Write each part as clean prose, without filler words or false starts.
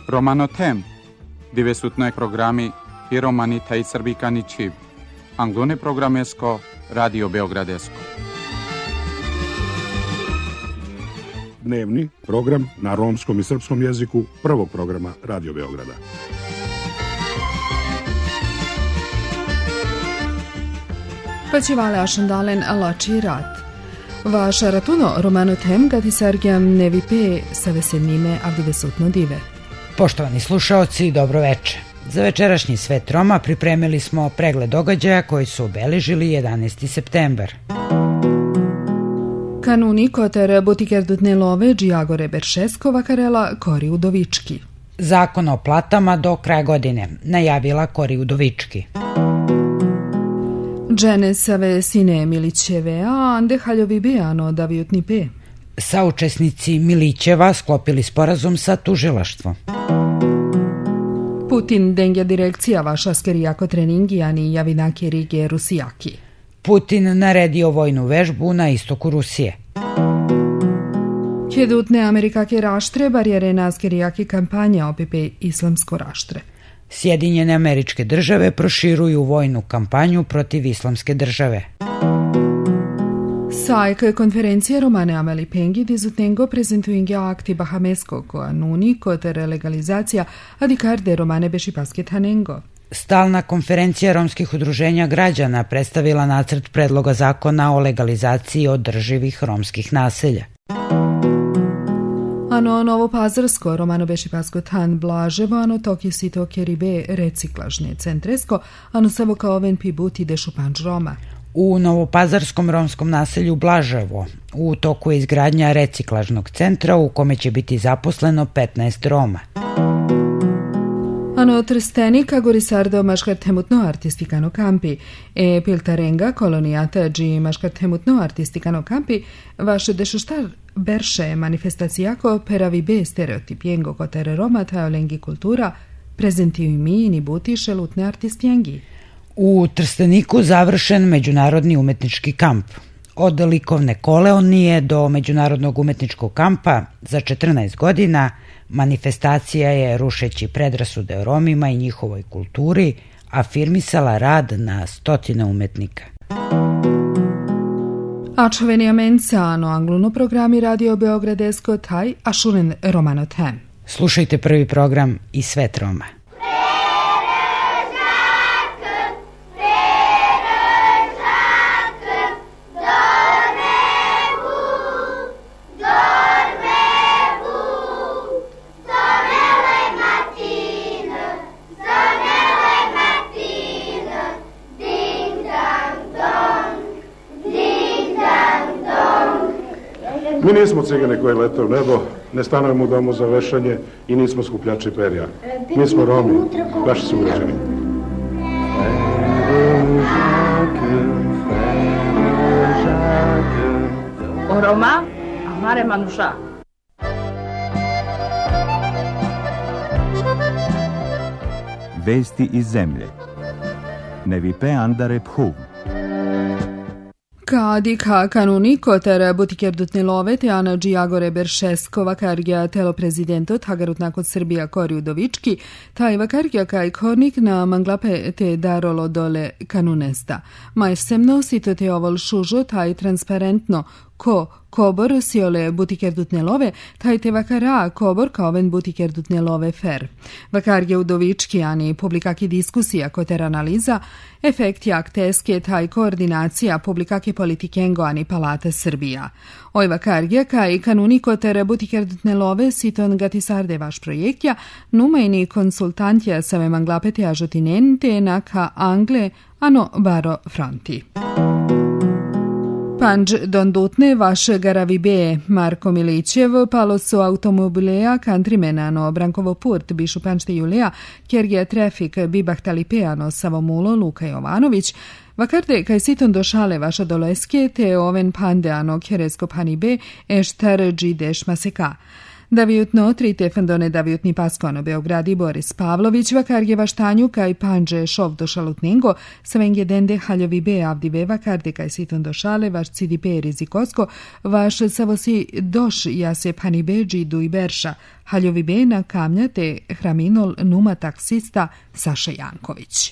Romanotem, divesutnoj programi i romani taj srbikani čiv. Anglone programesko, Radio Beogradesko. Dnevni program na romskom i srpskom jeziku prvog programa Radio Beograda. Facevale ascendalen allaci rat. Vaša ratuno Romanotem gati sargjam nevipe sa veselnime avdivesutno dive. Poštovani slušaoci, dobro veče. Za večerašnji Svet Roma pripremili smo pregled događaja koji su obeležili 11. septembar. Kanuni koter Butikerdutne love Džiagore Beršeskova karela Kori Udovički. Zakon o platama do kraja godine, najavila Kori Udovički. Dženesave sine Milićeve, a ande haljovi bejano davijutni pe. Saučesnici Milićeva sklopili sporazum sa tužilaštvom. Putin dengja direkcija vaša skerijako treningijani javinaki Rige Rusijaki. Putin naredio vojnu vežbu na istoku Rusije. Kjedutne Amerikake raštre barijere na skerijaki kampanja OPP Islamsko raštre. Sjedinjene Američke države proširuju vojnu kampanju protiv Islamske države. Sajk konferencije Romane Ameli Pengi dizutnengo prezentuinga akti Bahamesko koanuni koter legalizacija adikarde Romane Bešipaske tanengo. Stalna konferencija romskih udruženja građana predstavila nacrt predloga zakona o legalizaciji održivih romskih naselja. Ano Novopazarsko Romano Bešipasko tan Blaževo, ano Tokje Sito Keribe reciklažne centresko, ano Savo Kaoven Pibuti Dešupanč Roma. U Novopazarskom romskom naselju Blaževo u toku je izgradnja reciklažnog centra u kome će biti zaposleno 15 Roma. Ano Trstenika Gorisardo maškartemutno artistikano kampi e Piltarenga kolonijata dži maškartemutno artistikano kampi vaše dešuštar berše manifestacijako peravi be stereotipijengo kotere Roma tajolengi kultura prezentiju mi i buti šelutne artistijengi. U Trsteniku završen međunarodni umetnički kamp. Od likovne koleonije do međunarodnog umetničkog kampa za 14 godina manifestacija je, rušeći predrasude o Romima i njihovoj kulturi, afirmisala rad na stotine umetnika. Ačoveni amenca ano angluno programi Radio Beogradesko taj ašuren Romanotem. Slušajte prvi program i Svet Roma. Mi nismo cigane koji lete u nebo, ne stanujemo u domu za vešanje i nismo skupljači perja. Mi smo Romi, vaši sugrađani. O Roma, amare manuša. Vesti iz zemlje. Nevipe andare phuv. Kadika kanuni koter Butikerdutne love te Ana Džiagore Beršeskova kargija telo prezidento tagarutna kod Srbija Kori Udovički, taj vakargija kaj kornik na manglape te darolo dole kanunesta. Maj semno sito te ovol šužo taj transparentno ko kobor siole Butikerdutne love, taj te vakara kobor kaoven Butikerdutne love fer. Vakargje Udovički ani publikaki diskusija koter analiza, efekti akteske taj koordinacija publikaki politikengo ani palata Srbija. Oj vakargje kaj kanuni koter Butikerdutne love siton gatisarde vaš projektja, numajni konsultantja save manglapete ažotinente naka Angle ano baro fronti. Panđ dondutne vaše garavibe Marko Milićev palo su automobileja kantrimenano Brankovo purt bišu Pančte Julija, kjergija trafik bibah talipeano Savomulo Luka Jovanović, vakarde kaj siton došale vaša doleske te oven pandeano kjeresko panibe eštar džideš maseka. Daviutno trite fandone daviutni Paskoano Beogradi Boris Pavlović, vakarjeva štanju kaj panđe šov do šalutningo, svenge dende haljovi be avdive vakarde kaj siton do šale, vaš cidipe rizikosko, vaš savosi doš jase panibeđi duj berša, haljovi be na kamnja te hraminol numa taksista Saša Janković.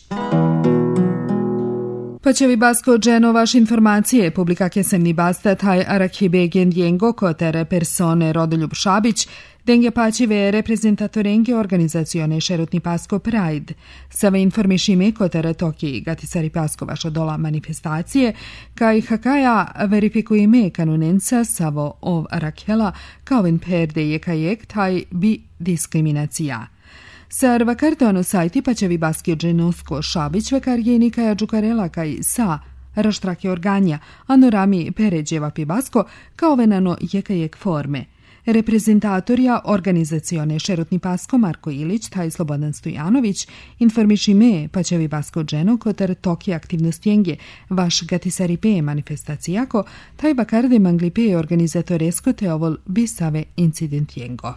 Pačevi basko dženo vaš informacije, publika kesemni basta taj arakhibe gendjengo kotere persone Rodoljub Šabić, denge pačive reprezentatorenge organizacione šerutni pasko Pride. Save informišime kotere toki gatisari pasko vaša dola manifestacije, kaj hakaja verifikujeme kanunenca savo ov arakhela kaovin perde jekajek taj bi diskriminacija. Sar vakartono sajti pačevi baskio dženusko Šabić vakarjeni kaja džukarela kaj sa raštrake organja, ano rami peređeva pibasko kao venano jekajek forme. Reprezentatorija organizacione šerutni pasko Marko Ilić, taj Slobodan Stojanović, informiši me pačevi basko dženo kotar toki aktivnostjenge vaš gatisaripe manifestacijako, taj vakarde manglipe organizatoresko te ovol bisave incidentjengo.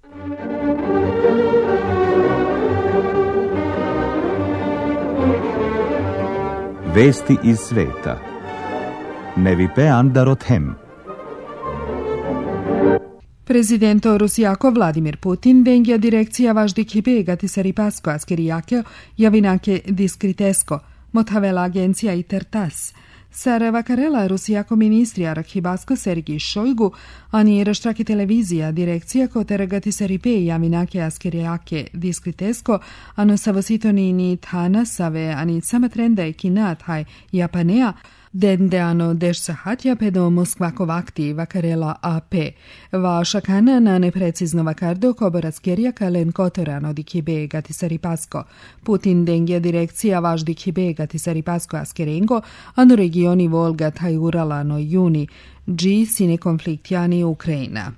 Vesti iz sveta. Nevipe Andarothem. Prezidento Rusijako Vladimir Putin dengja direkcija važdi kibe gatisari pasko askerijake javinake diskritesko, motavela agencija Itertas. Sar vakarela Rusijako ministri Arakhibasko Sergij Šojgu, ani raštraki televizija direkcija kotere gatisari pe javinake askerijake diskritesko, ano savositoni ni tana save ani sama trenda ekinat haj Japanea, dende ano deš sahatja pedo Moskvako vakti vakarela AP. Vaša kana na neprecizno vakardo koboraskerija kalen kotorano di kibe gatisari pasko. Putin dengja direkcija vaš di kibe gatisari pasko askerengo, ano regioni Volga taj Uralano juni, G sine konfliktjani Ukrajina.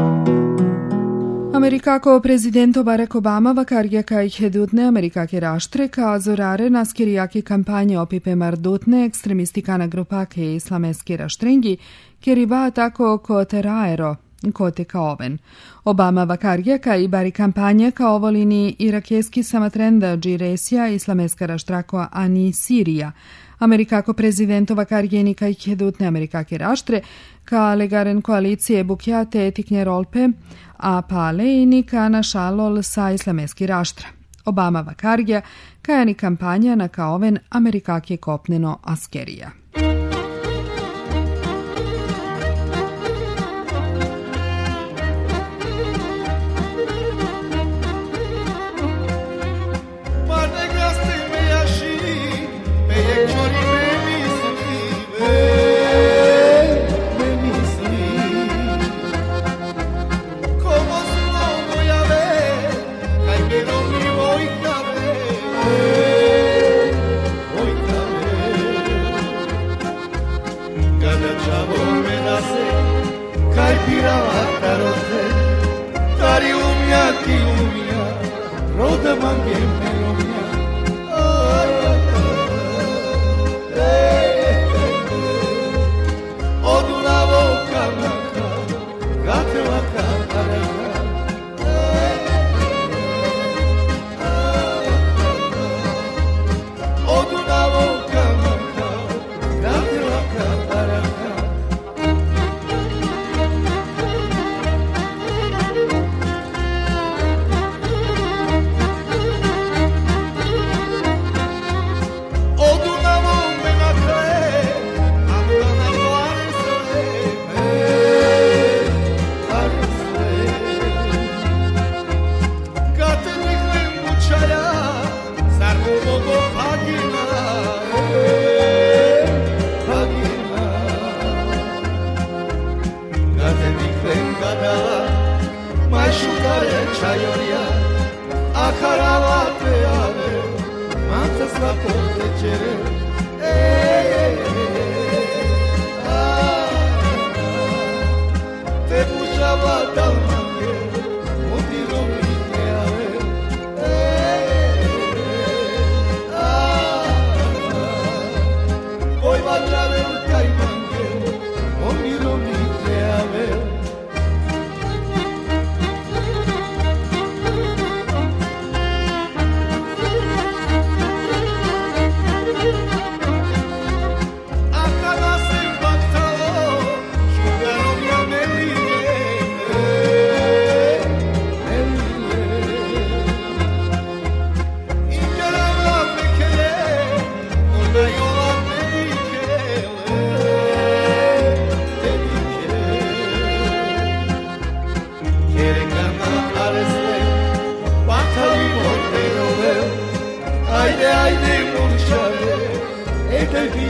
Amerikako prezidento Barack Obama vakarja kaj hedutne Amerikake raštre ka zorare naskerijaki kampanje opipe mardutne ekstremistikana grupake islameski raštrengi, kjer iba tako kote raero, kote kaoven. Obama vakarja kaj bari kampanja ka ovolini irakeski samatrenda džiresija islameska raštrako ani Sirija. Amerikako prezidento vakarjeni kaj hedutne Amerikake raštre ka legaren koalicije bukjate etiknje rolpe, a palejni ka našalol sa islameski raštra. Obama vakarja kajani kampanja na kaoven Amerikake kopneno askerija.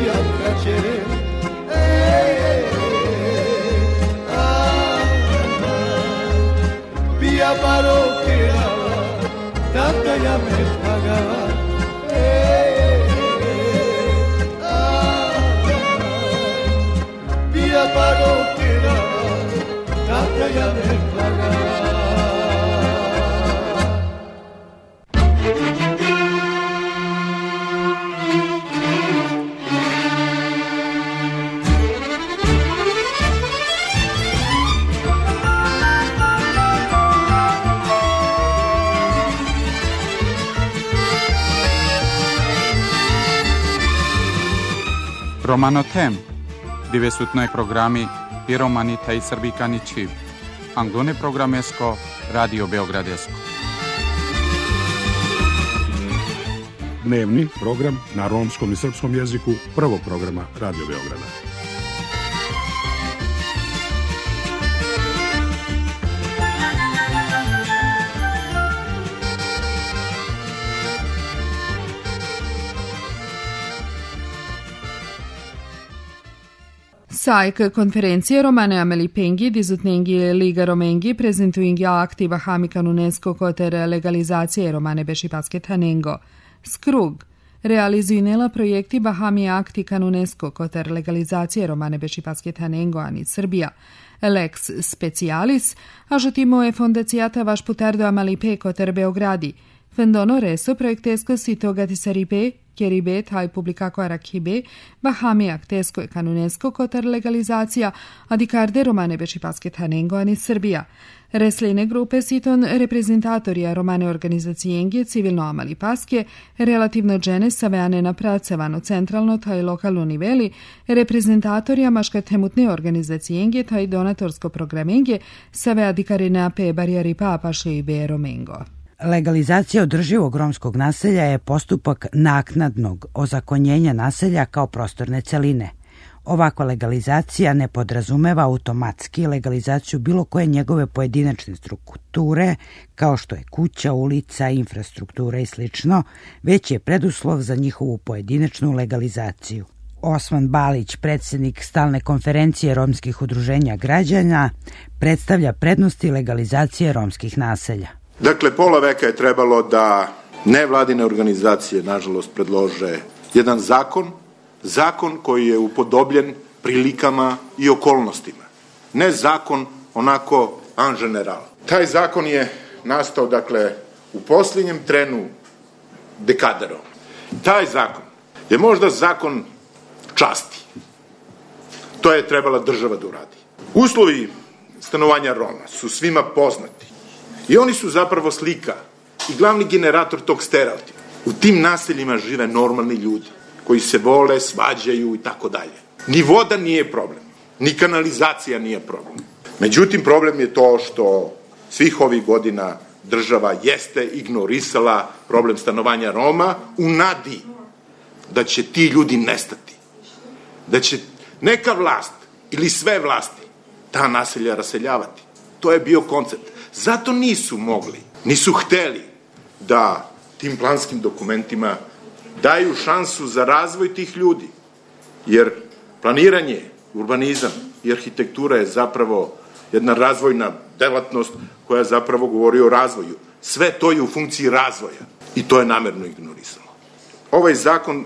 Romano Tem, divesutnoj programi i romani taj srbikani čib. Anglone programesko, Radio Beogradesko. Dnevni program na romskom i srpskom jeziku prvog programa Radio Beograda. SAIK konferencije Romane Ameli Pengi, dizutnengi Liga Romengi, prezentuingi akti Bahami Kanunesko koter legalizacije Romane Bešipaske Tanengo. Skrug realizuinela projekti Bahami akti Kanunesko koter legalizacije Romane Bešipaske Tanengo ani Srbija. Lex Specialis, ažotimo je fondacijata vaš putardo Amali Pe koter Beogradi. Fendono reso projektesko sito gatisaripe, Keribe, taj publikako Arakibe, Bahami aktesko i kanunesko kotar legalizacija, adikarde Romane Bešipaske Tanengo ani Srbija. Resline grupe siton reprezentatorija Romane organizacijenge civilno Amali Paske, relativno džene saveane napracevano centralno taj lokalno niveli, reprezentatorija maška temutne organizacijenge taj donatorsko programenge save adikarina pe barijari papaše i be Romengo. Legalizacija održivog romskog naselja je postupak naknadnog ozakonjenja naselja kao prostorne celine. Ovakva legalizacija ne podrazumeva automatski legalizaciju bilo koje njegove pojedinačne strukture, kao što je kuća, ulica, infrastruktura i sl., već je preduslov za njihovu pojedinačnu legalizaciju. Osman Balić, predsjednik stalne konferencije romskih udruženja građana, predstavlja prednosti legalizacije romskih naselja. Dakle, pola veka je trebalo da nevladine organizacije, nažalost, predlože jedan zakon koji je upodobljen prilikama i okolnostima. Ne zakon onako en general. Taj zakon je nastao, dakle, u posljednjem trenu dekaderom. Taj zakon je možda zakon časti. To je trebala država da uradi. Uslovi stanovanja Roma su svima poznati. I oni su zapravo slika i glavni generator tog stereotipa. U tim naseljima žive normalni ljudi koji se vole, svađaju i tako dalje. Ni voda nije problem, ni kanalizacija nije problem. Međutim, problem je to što svih ovih godina država jeste ignorisala problem stanovanja Roma u nadi da će ti ljudi nestati. Da će neka vlast ili sve vlasti ta naselja raseljavati. To je bio koncept. Zato nisu mogli, nisu hteli da tim planskim dokumentima daju šansu za razvoj tih ljudi. Jer planiranje, urbanizam i arhitektura je zapravo jedna razvojna delatnost koja zapravo govori o razvoju. Sve to je u funkciji razvoja i to je namerno ignorisano. Ovaj zakon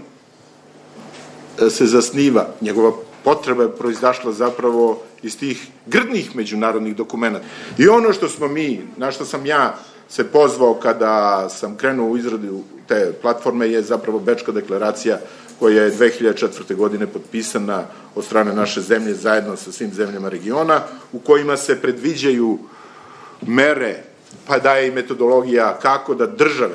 se zasniva, njegova potreba je proizašla zapravo iz tih grdnih međunarodnih dokumenta. I ono što smo mi, na što sam ja se pozvao kada sam krenuo u izradu te platforme je zapravo Bečka deklaracija koja je 2004. godine potpisana od strane naše zemlje zajedno sa svim zemljama regiona u kojima se predviđaju mere pa daje i metodologija kako da države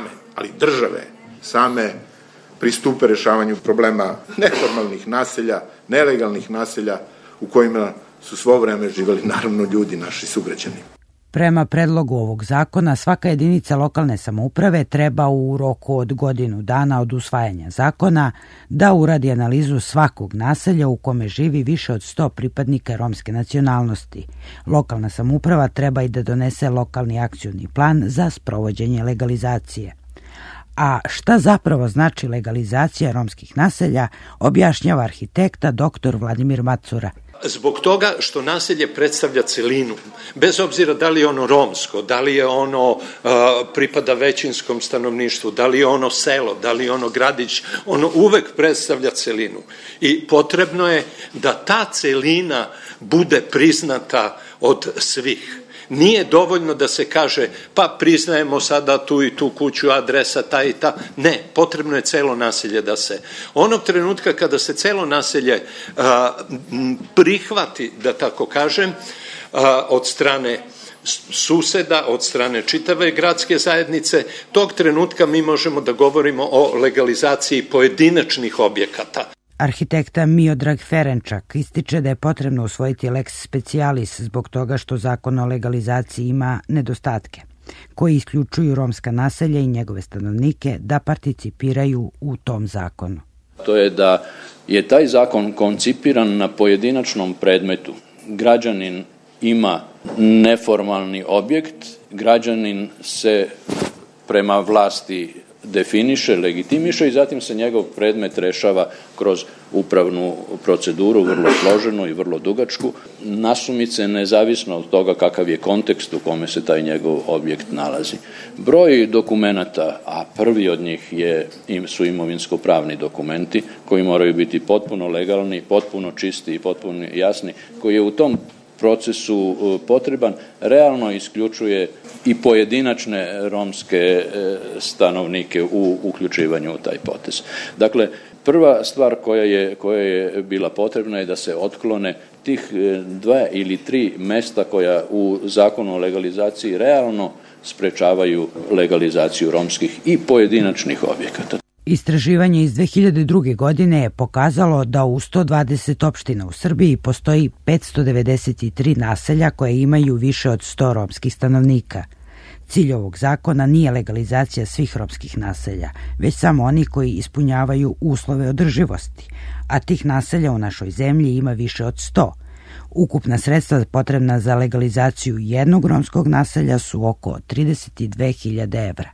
same pristupe rešavanju problema neformalnih naselja, nelegalnih naselja u kojima su svo vreme živeli naravno ljudi, naši sugrađani. Prema predlogu ovog zakona, svaka jedinica lokalne samouprave treba u roku od godinu dana od usvajanja zakona da uradi analizu svakog naselja u kome živi više od 100 pripadnika romske nacionalnosti. Lokalna samouprava treba i da donese lokalni akcioni plan za sprovođenje legalizacije. A šta zapravo znači legalizacija romskih naselja, objašnjava arhitekta dr. Vladimir Macura. Zbog toga što naselje predstavlja celinu, bez obzira da li je ono romsko, da li je ono pripada većinskom stanovništvu, da li je ono selo, da li je ono gradić, ono uvek predstavlja celinu. I potrebno je da ta celina bude priznata od svih. Nije dovoljno da se kaže pa priznajemo sada tu i tu kuću, adresa ta i ta. Ne, potrebno je celo naselje da se. Onog trenutka kada se celo naselje prihvati, da tako kažem, od strane suseda, od strane čitave gradske zajednice, tog trenutka mi možemo da govorimo o legalizaciji pojedinačnih objekata. Arhitekta Miodrag Ferenčak ističe da je potrebno usvojiti lex specialis zbog toga što zakon o legalizaciji ima nedostatke, koji isključuju romska naselja i njegove stanovnike da participiraju u tom zakonu. To je da je taj zakon koncipiran na pojedinačnom predmetu. Građanin ima neformalni objekt, građanin se prema vlasti definiše, legitimiše i zatim se njegov predmet rešava kroz upravnu proceduru, vrlo složenu i vrlo dugačku, nasumice nezavisno od toga kakav je kontekst u kome se taj njegov objekt nalazi. Broj dokumenata, a prvi od njih su imovinsko-pravni dokumenti koji moraju biti potpuno legalni, potpuno čisti i potpuno jasni, koji je u tom procesu potreban, realno isključuje i pojedinačne romske stanovnike u uključivanju u taj potez. Dakle, prva stvar koja je bila potrebna je da se otklone tih 2 ili 3 mesta koja u zakonu o legalizaciji realno sprečavaju legalizaciju romskih i pojedinačnih objekata. Istraživanje iz 2002. godine je pokazalo da u 120 opština u Srbiji postoji 593 naselja koje imaju više od 100 romskih stanovnika. Cilj ovog zakona nije legalizacija svih romskih naselja, već samo oni koji ispunjavaju uslove održivosti, a tih naselja u našoj zemlji ima više od 100. Ukupna sredstva potrebna za legalizaciju jednog romskog naselja su oko 32.000 evra.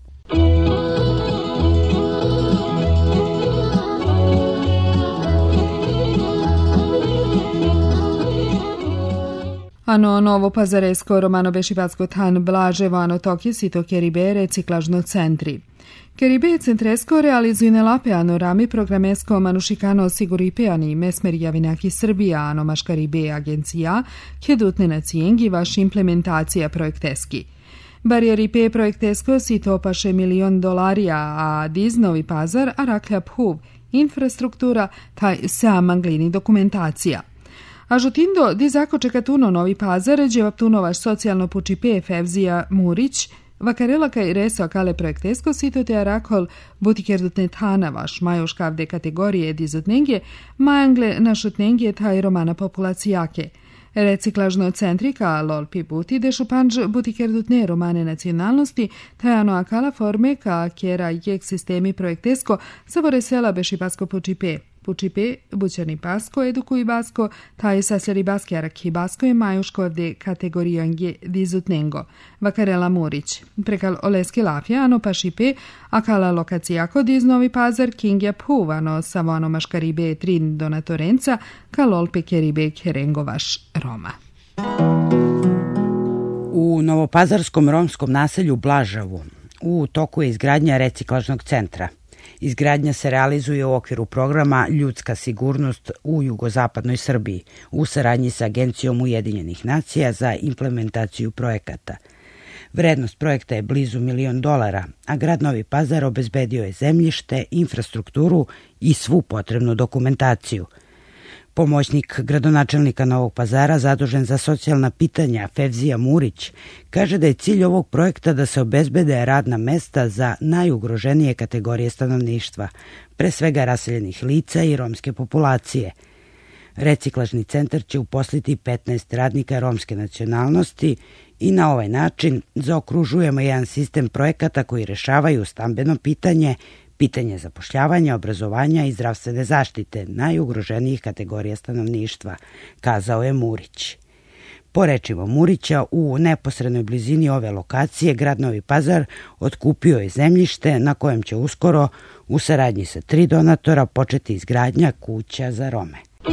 Ano Novo Pazaresko, Romano Bešivatsko Tan, Blaževo, Ano Tokis i to Keribe reciklažno centri. Keribe centresko realizuje nelape ano rami programesko manušikano siguripeani mesmer javinaki Srbija, ano maškaribe agencija, kedutne nacijengi vaš implementacija projekteski. Barijeri pe projektesko si to paše $1 milion, a diz Novi Pazar, a raklja phuv, infrastruktura, taj sa manglini dokumentacija. A žutindo di zakočekatuno Novi Pazar, dževaptunovaš socijalno pučipe Fevzija Murić, vakarela kaj reso kale projektesko sito te arakol butikerdutne tanavaš majoškavde kategorije dizotnenge, majangle našutnenge taj romana populacijake. Reciklažno centrika lolpi buti de šupanđ butikerdutne romane nacionalnosti, tajano akala forme ka kjera jek sistemi projektesko savore sela Bešipasko pučipe. Pučipe, bućani basko, edukuj basko, taj sasljari baske arakhi basko je majuškovde kategorijange dizutnengo. Vakarela Murić. Prekal oleske lafja, ano pašipe, akala lokacijako diz Novi Pazar, kingja puvano, savano maškaribe trin donatorenca, kalolpe keribe kerengovaš Roma. U novopazarskom romskom naselju Blaževu u toku je izgradnja reciklažnog centra. Izgradnja se realizuje u okviru programa Ljudska sigurnost u jugozapadnoj Srbiji u saradnji sa Agencijom Ujedinjenih nacija za implementaciju projekata. Vrednost projekta je blizu $1 milion, a grad Novi Pazar obezbedio je zemljište, infrastrukturu i svu potrebnu dokumentaciju. Pomoćnik gradonačelnika Novog Pazara zadužen za socijalna pitanja Fevzija Murić kaže da je cilj ovog projekta da se obezbede radna mesta za najugroženije kategorije stanovništva, pre svega raseljenih lica i romske populacije. Reciklažni centar će uposliti 15 radnika romske nacionalnosti i na ovaj način zaokružujemo jedan sistem projekata koji rešavaju stambeno pitanje, pitanje zapošljavanja, obrazovanja i zdravstvene zaštite najugroženijih kategorija stanovništva, kazao je Murić. Po rečima Murića, u neposrednoj blizini ove lokacije grad Novi Pazar otkupio je zemljište na kojem će uskoro u saradnji sa 3 donatora početi izgradnja kuća za Rome.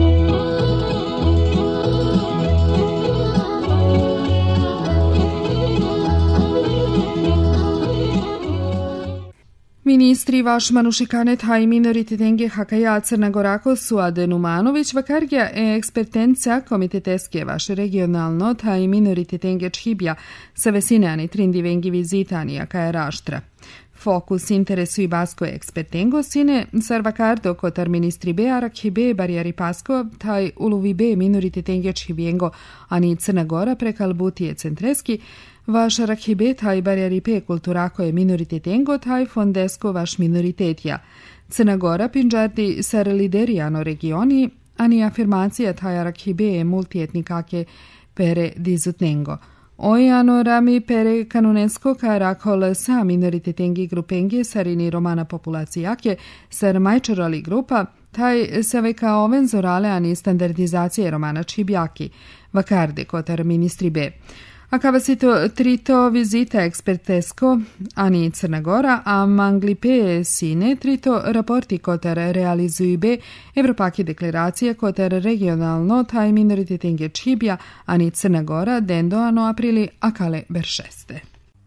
Ministri Vašmanu Šikanet i Minorititengi Hakaja Crnagorako Suade Numanović vakargja ekspertenca komiteteske vaše regionalno i Minorititenge Čhibja sa vesinani trindivengi vizitanija kaja raštra. Fokus interesu i basko ekspertengo sine sarvakardo kotar ministri be arakhibe barjari pasko taj uluvi be Minorititenge Čhibjengo ani Crna Gora prekalbutije centreski vaš arakhibe taj barjari pe kulturako je Minorititengo taj fondesko vaš minoritetja. Crna Gora pinđardi sar liderijano regioni ani afirmacija taj arakhibe je multietnikake pere dizutnengo. Ojano rami pere kanunesko karakol sa Minorititengi grupenge sarini romana populacijake sar majčorali grupa taj save kao oven zorale ani standardizacije romana čibjaki vakarde kotar ministri be. A kavasito trito vizita ekspertesko ani Crna Gora, a manglipe sine trito raporti kotar realizuju be Evropaki deklaracije kotar regionalno taj Minorititengi Čibja ani Crna Gora dendo ano aprili akale beršeste.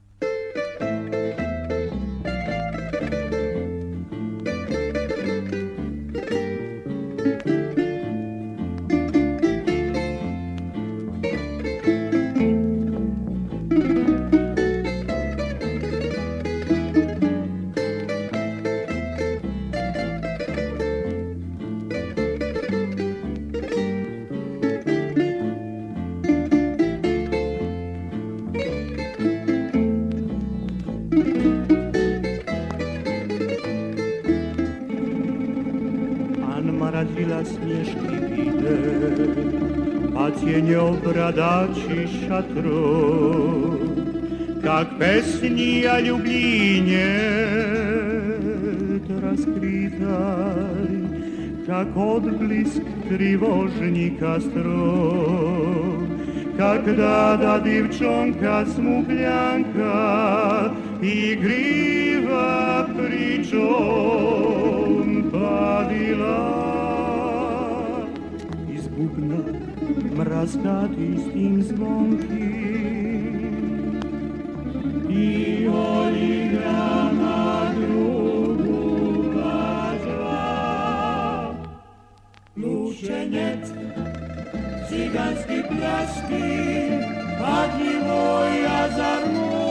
Smješki vide, a cijenio bradači šatro, kak pesnija ljubljenje raskritaj, kak odblisk trivožnika stroj, kak dada divčonka smugljanka, igriva pričom padila. Bubna mrazgati s tim zvonkim i oligrama drugu važla. Lušenjec, ciganski pljaški, padljivoja zar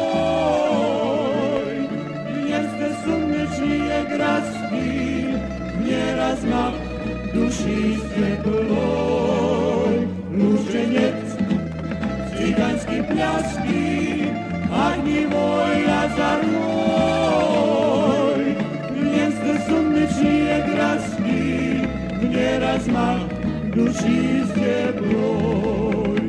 moj, jeste sumnečije graski, nje razmah duši svjetloj. Lušenjec, ciganski pljaški, agnjivoja zar moj, jeste sumnečije graski, nje razmah duši svjetloj.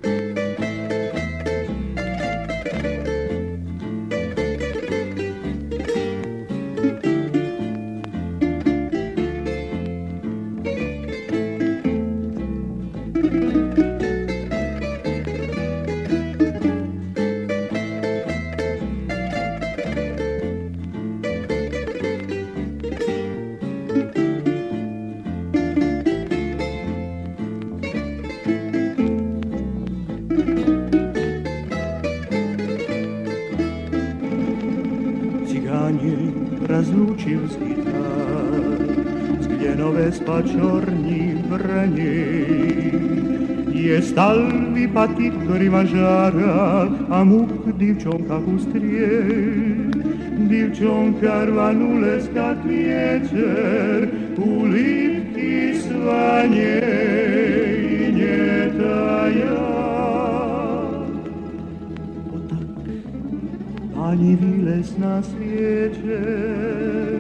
Razlučil zgitar, zgljenove spačorni branje, je stalvi patit krimažara, a muk divčonka ustrije, divčonka rvanuleska vječer, u lipki svanje i njetaja. Ani vilesna svijeće,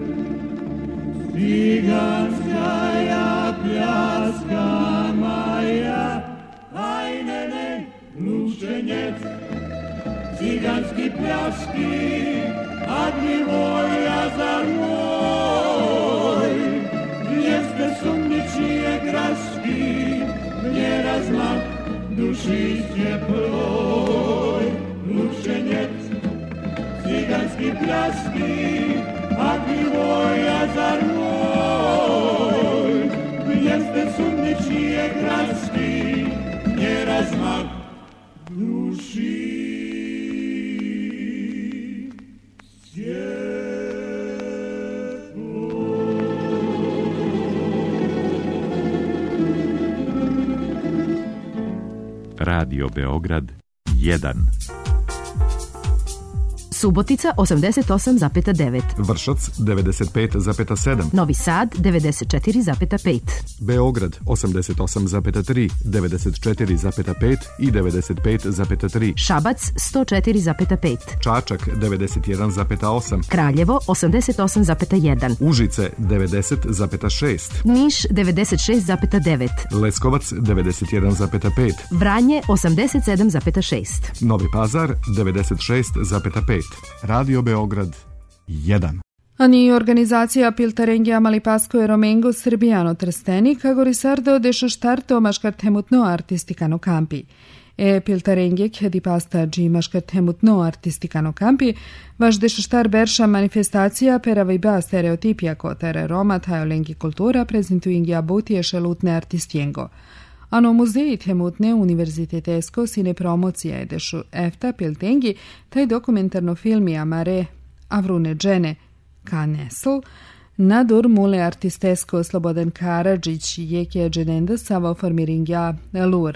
ciganska ja pljaska maja, aj ne ne, lušenjec, ciganski pljaški, agnjivoja zar moj, jeste sumničije graški, nje razmah dušiće ploj, lučenjec, ciganski pljaski, a Grivoja zar moj, jeste sumničije gradski, nje razmak duši. Radio Beograd 1. Subotica 88,9. Vršac 95,7. Novi Sad 94,5. Beograd 88,3, 94,5 i 95,3. Šabac 104,5. Čačak 91,8. Kraljevo 88,1. Užice 90,6. Niš 96,9. Leskovac 91,5. Vranje 87,6. Novi Pazar 96,5. Radio Beograd 1. Ani organizacija Piltarengija Malipasko e Romengo Srbijano Trstenik, kako risardo dešo štarto maškartemutno artistikano kampi. Piltarengje kedi pasta dži maškartemutno artistikano kampi, vaš dešo štar berša manifestacija perava i ba stereotipija kotere Roma tajo lengi kultura prezentuingja butije šelutne artistijengo. Ano muzeji temutne univerzitetesko sine promocija edešu efta piltengi taj dokumentarno filmi amare avrune džene ka nesl nadur mule artistesko Slobodan Karadžić jekje dženenda savo formiringja lur.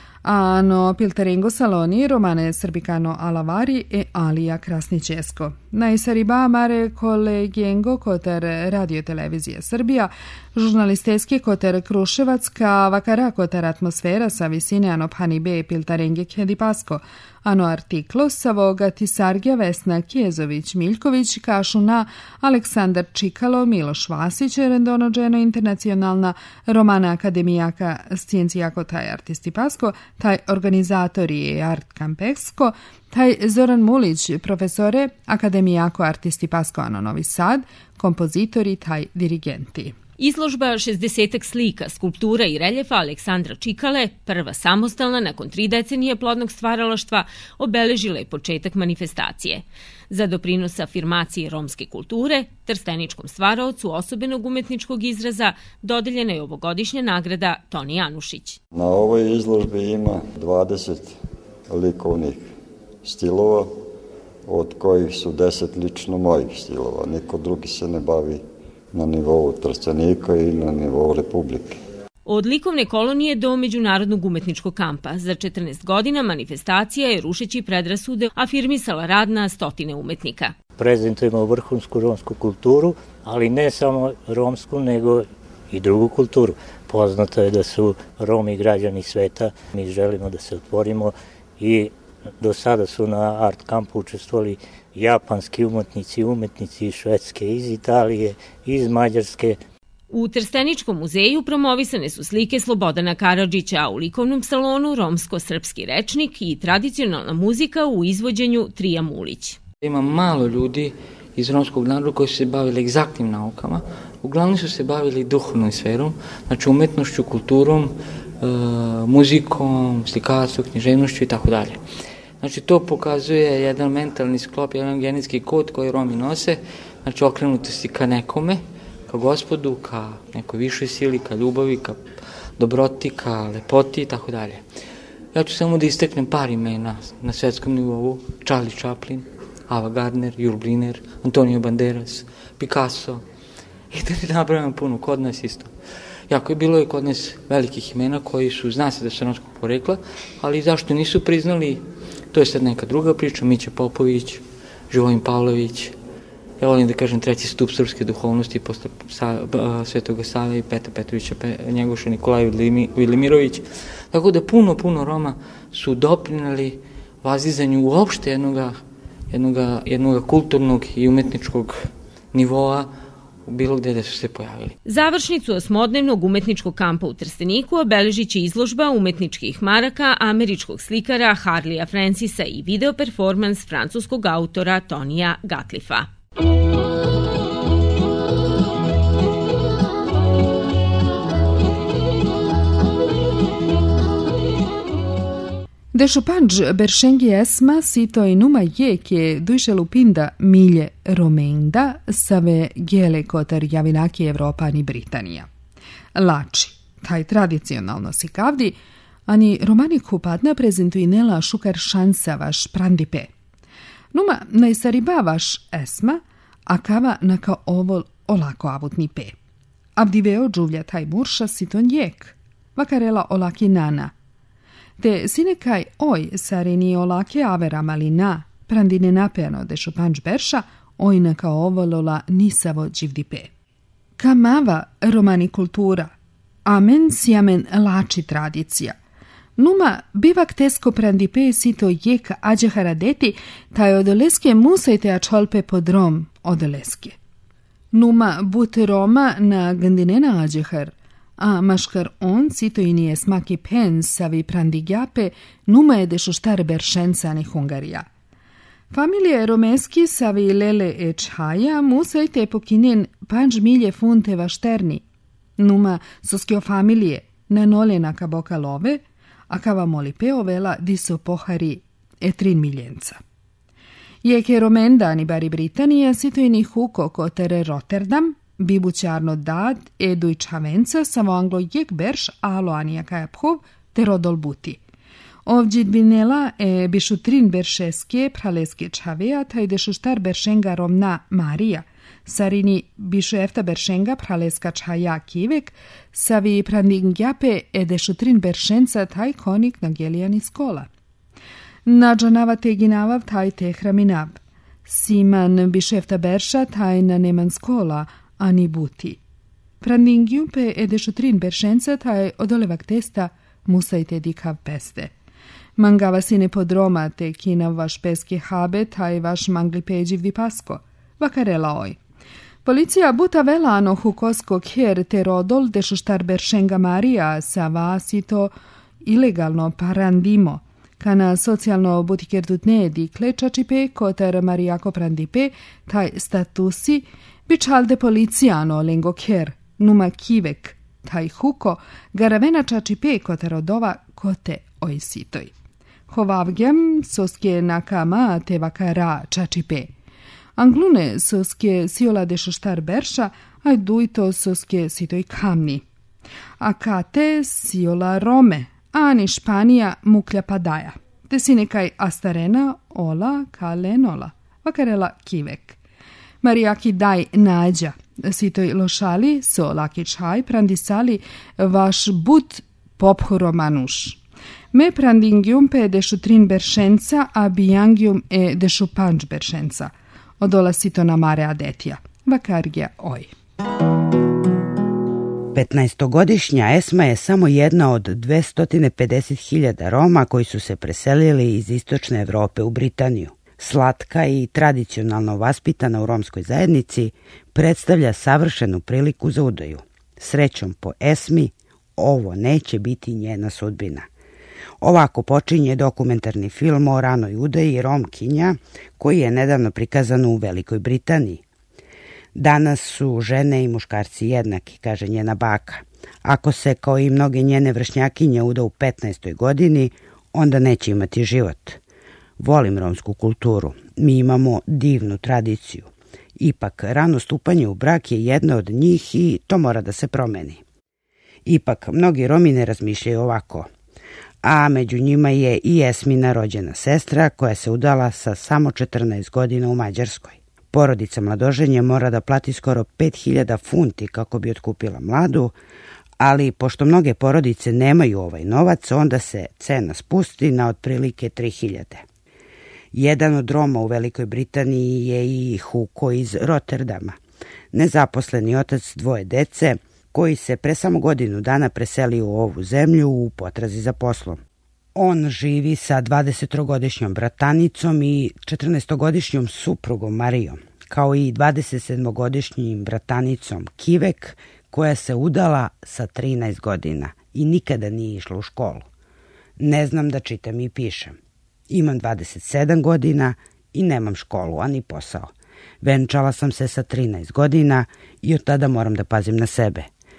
Ano piltarengo saloni romane srbikano alavari e alija krasničesko. Najsariba amare kolegjengo koter radio televizija Srbija, žurnalisteski koter Kruševac ka vakara koter atmosfera sa visine ano panibe piltarenge kedipasko. Ano artiklo savoga Tisargja Vesna Kjezović-Miljković kašu na Aleksandar Čikalo, Miloš Vasić, rendono dženo internacionalna romana akademijaka scijencijako taj artisti pasko, taj organizatori art kampesko, taj Zoran Mulić, profesore akademijako artisti pasko ano Novi Sad, kompozitori taj dirigenti. Izložba 60 slika, skulptura i reljefa Aleksandra Čikale, prva samostalna nakon 3 decenije plodnog stvaralaštva, obeležila je početak manifestacije. Za doprinos afirmaciji romske kulture, trsteničkom stvaraocu osobenog umetničkog izraza dodeljena je ovogodišnja nagrada Toni Janušić. Na ovoj izložbi ima 20 likovnih stilova, od kojih su 10 lično mojih stilova. Niko drugi se ne bavi na nivou Trstenika i na nivou Republike. Od likovne kolonije do međunarodnog umetničkog kampa. Za 14 godina manifestacija je, rušeći predrasude, afirmisala rad na stotine umetnika. Prezentujemo vrhunsku romsku kulturu, ali ne samo romsku, nego i drugu kulturu. Poznato je da su Romi građani sveta, mi želimo da se otvorimo i do sada su na art kampu učestvovali japanski umetnici iz Švedske, iz Italije, iz Mađarske. U Trsteničkom muzeju promovisane su slike Slobodana Karadžića, a u likovnom salonu romsko-srpski rečnik i tradicionalna muzika u izvođenju Trija Mulić. Ima malo ljudi iz romskog naroda koji su se bavili egzaktnim naukama, uglavnom su se bavili duhovnom sferom, znači umetnošću, kulturom, muzikom, slikarstvom, književnošću i tako dalje. Znači to pokazuje jedan mentalni sklop, jedan genetski kod koji Romi nose, znači okrenutosti ka nekome, ka gospodu, ka nekoj višoj sili, ka ljubavi, ka dobroti, ka lepoti i tako dalje. Ja ću samo da isteknem par imena na svetskom nivou: Charlie Chaplin, Ava Gardner, Yul Brynner, Antonio Banderas, Picasso i da ne nabrajam puno, kod nas isto. Jako je bilo i kod nas velikih imena koji su, zna se da su romskog porekla, ali zašto nisu priznali, to je sad neka druga priča. Mića Popović, Živojin Pavlović, ja volim da kažem treći stup srpske duhovnosti posle Svetoga Save i Petra Petrovića Njegoša, Nikolaj Vilimirović. Tako da puno Roma su doprinali vazizanju uopšte jednog kulturnog i umetničkog nivoa bilo gde su se pojavili. Završnicu 8-dnevnog umetničkog kampa u Trsteniku obeležit će izložba umetničkih maraka američkog slikara Harleya Francisa i video performans francuskog autora Tonija Gatlifa. Dešopanđ beršengi esma sito i numa je ke dujše lupinda milje romenda save gele kotar javinaki Evropa ni Britanija. Lači, taj tradicionalno si kavdi, ani romani kupadna prezentuinela šukar šansa vaš prandipe. Numa najsaribavaš esma, a kava naka ovol olako avutni pe. Abdiveo džuvlja taj murša siton jek, vakarela olaki nana. Te sinekaj oj sarini olake avera malina, prandine napeano dešopanđ berša, oj naka ovolola nisavo dživdipe. Kamava romani kultura, amen sjamen lači tradicija. Numa bivak tesko prandipe sito jek ađehara deti, taj odoleske musajte ačolpe podrom odoleske. Numa but Roma na gandinena ađehar, a maškar on sito i nije smaki pen savi prandigjape, numa je dešoštar beršenca ni Hungarija. Familije romeski savi lele e čaja musajte pokinen 5 milje funte vašterni. Numa soskio familije na nolena kaboka love, a kava moli peovela diso pohari e 3 miljenca. Jeke romenda ni bari Britanija sito i ni huko kotere Rotterdam, bibućarno dad e dujčavenca samo anglo jek berš alo anija kajaphov te rodol buti. Ovdje binela e bišutrin beršeske praleske čavea taj dešuštar beršenga romna Marija, sarini bišu efta beršenga praleska čaja kivek, savi prandingjape e dešutrin beršenca taj konik na gelijani skola. Nađanava teginavav taj tehraminav. Siman bišu efta berša taj na neman skola, ani buti. Prandingjumpe e dešutrin beršenca taj odolevak testa musajte dikav peste. Mangava sine podroma te kinav vaš peske habe taj vaš mangli peđiv di pasko. Vakarela oj. Policija buta velano hukosko kjer te rodol dešuštar beršenga Marija sa vasito ilegalno parandimo. Kana socijalno butiker dutne di klečačipe kotar Marijako prandipe taj statusi bičalde policijano lengo kjer numa kivek taj huko garavena čačipe kotar odova kote oj sitoj. Hovavgem soske nakama te vakara čačipe. Anglune soske siola dešoštar berša, aj dujto soske sitoj kamni. A kate siola Rome, ani Španija muklja padaja. Te si nekaj astarena ola kalenola, vakarela kivek. Marijaki daj nađa, sitoj lošali so laki čaj prandisali vaš but popho manuš. Me prandingium pe dešutrin beršenca, a bijangium e dešupanđ beršenca. Odola sito na mare adetija. Vakargija oj. 15-godišnja Esma je samo jedna od 250.000 Roma koji su se preselili iz istočne Evrope u Britaniju. Slatka i tradicionalno vaspitana u romskoj zajednici predstavlja savršenu priliku za udaju. Srećom po Esmi, ovo neće biti njena sudbina. Ovako počinje dokumentarni film o ranoj udaji Romkinja koji je nedavno prikazan u Velikoj Britaniji. Danas su žene i muškarci jednaki, kaže njena baka. Ako se, kao i mnoge njene vršnjakinje, uda u 15. godini, onda neće imati život. Volim romsku kulturu. Mi imamo divnu tradiciju. Ipak, rano stupanje u brak je jedna od njih i to mora da se promeni. Ipak, mnogi Romi ne razmišljaju ovako. A među njima je i Esmina rođena sestra koja se udala sa samo 14 godina u Mađarskoj. Porodica mladoženje mora da plati skoro 5.000 funti kako bi otkupila mladu, ali pošto mnoge porodice nemaju ovaj novac, onda se cena spusti na otprilike 3.000. Jedan od Roma u Velikoj Britaniji je i Huko iz Rotterdama, nezaposleni otac 2 dece, koji se pre samo godinu dana preselio u ovu zemlju u potrazi za poslom. On živi sa 23-godišnjom bratanicom i 14-godišnjom suprugom Marijom, kao i 27-godišnjim bratanicom Kivek, koja se udala sa 13 godina i nikada nije išla u školu. Ne znam da čitam i pišem. Imam 27 godina i nemam školu, ani posao. Venčala sam se sa 13 godina i od tada moram da pazim na sebe.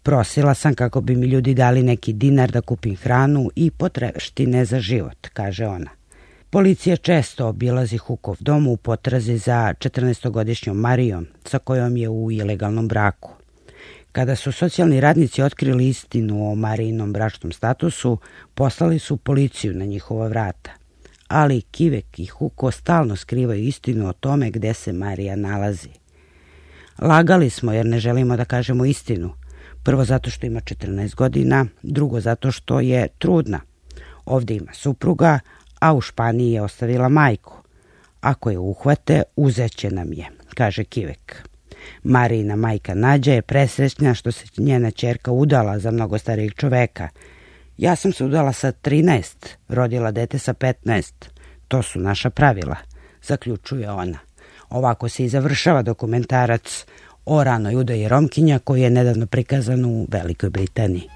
Prosila sam kako bi mi ljudi dali neki dinar da kupim hranu i potrepštine za život, kaže ona. Policija često obilazi Hukov dom u potrazi za 14-godišnjom Marijom, sa kojom je u ilegalnom braku. Kada su socijalni radnici otkrili istinu o Marijinom bračnom statusu, poslali su policiju na njihova vrata. Ali Kivek i Huko stalno skrivaju istinu o tome gde se Marija nalazi. Lagali smo jer ne želimo da kažemo istinu. Prvo zato što ima 14 godina, drugo zato što je trudna. Ovdje ima supruga, a u Španiji je ostavila majku. Ako je uhvate, uzeće nam je, kaže Kivek. Marijina majka Nađa je presrećna što se njena ćerka udala za mnogo starijeg čoveka. Ja sam se udala sa 13, rodila dete sa 15. To su naša pravila, zaključuje ona. Ovako se i završava dokumentarac o ranoj udaji Romkinja koji je nedavno prikazan u Velikoj Britaniji.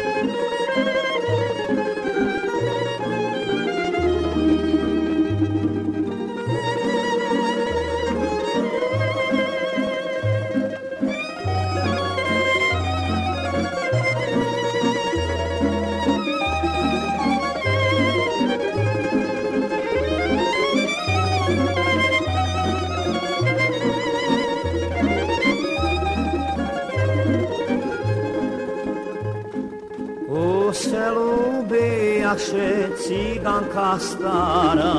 Jaše ciganka stara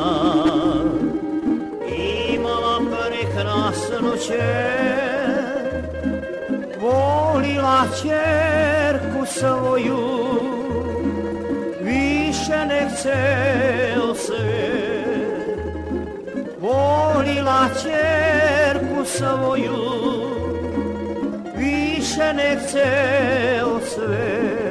imala prekrasnu ćer, volila ćerku svoju više nek ceo svet. Volila ćerku svoju više nek ceo svet.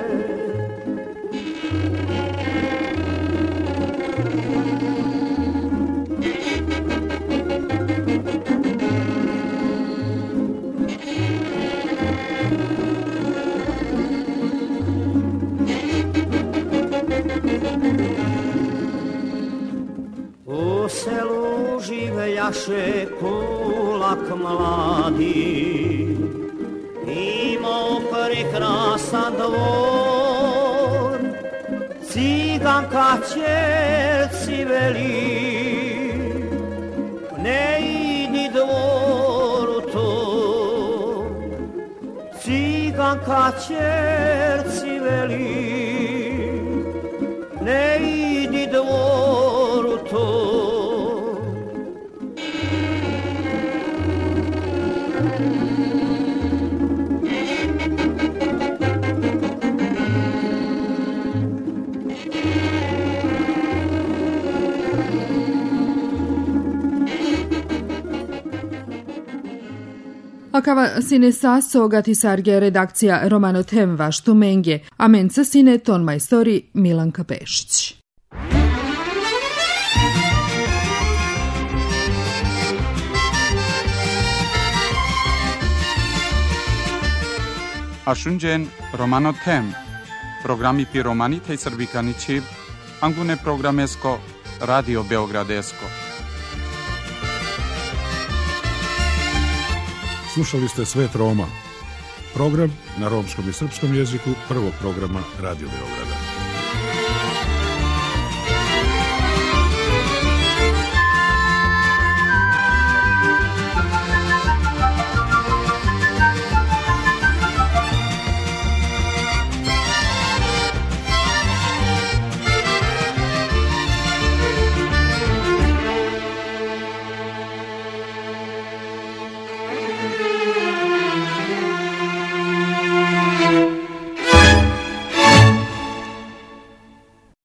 U selu žive jaše kulak mladi, imao prekrasan dvor, ciganka ćerci veli, ne idi dvoru to. Ciganka ćerci veli, ne idi dvoru to. Akava sine saso gati sarge redakcija Romano Temva Štumenge, a menca sine ton majstori Milanka Pešić. Ashunjen Romano Tem, programi pi romanite i srbikanići, angune programesko, Radio Beogradesko. Slušali ste Svet Roma, program na romskom i srpskom jeziku prvog programa Radio Beograda.